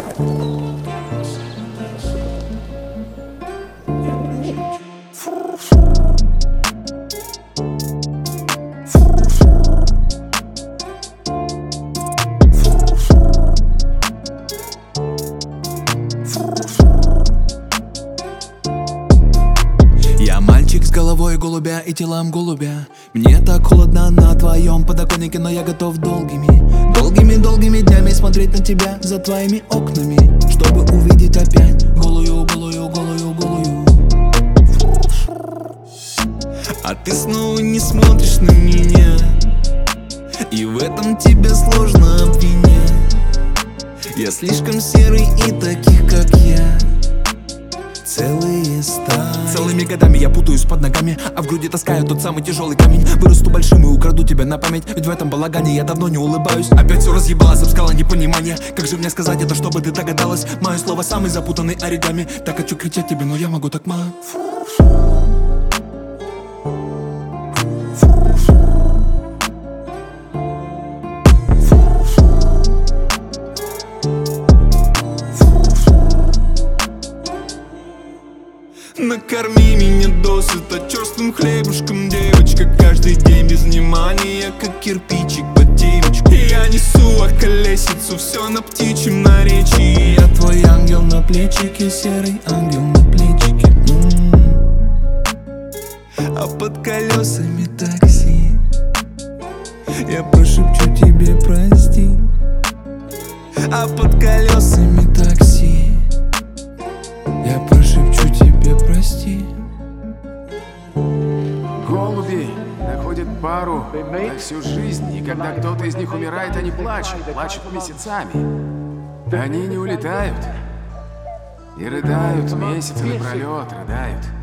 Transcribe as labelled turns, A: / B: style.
A: Я мальчик с головой голубя и телом голубя. Мне так холодно на твоем подоконнике, но я готов долгими днями смотреть на тебя за твоими окнами, чтобы увидеть опять голую. А ты снова не смотришь на меня, и в этом тебя сложно обвинять. Я слишком серый, и таких как я целые стаи. Целыми годами я путаюсь под ногами, а в груди таскаю тот самый тяжелый камень. Вырасту большим и украду тебя на память, ведь в этом балагане я давно не улыбаюсь. Опять все разъебалось, обскала непонимание. Как же мне сказать это, чтобы ты догадалась? Мое слово самый запутанный оригами. Так хочу кричать тебе, но я могу так мало. Накорми меня досыта черствым хлебушком, девочка. Каждый день без внимания, как кирпичик под девочку. Я несу околесицу, все на птичьем наречии. Я твой ангел на плечике, серый ангел на плечике. А под колесами такси я прошепчу тебе прости. А под колесами такси я прошепчу тебе прости.
B: Голуби находят пару на всю жизнь, и когда кто-то из них умирает, они плачут месяцами. Они не улетают и рыдают месяцы напролет, рыдают.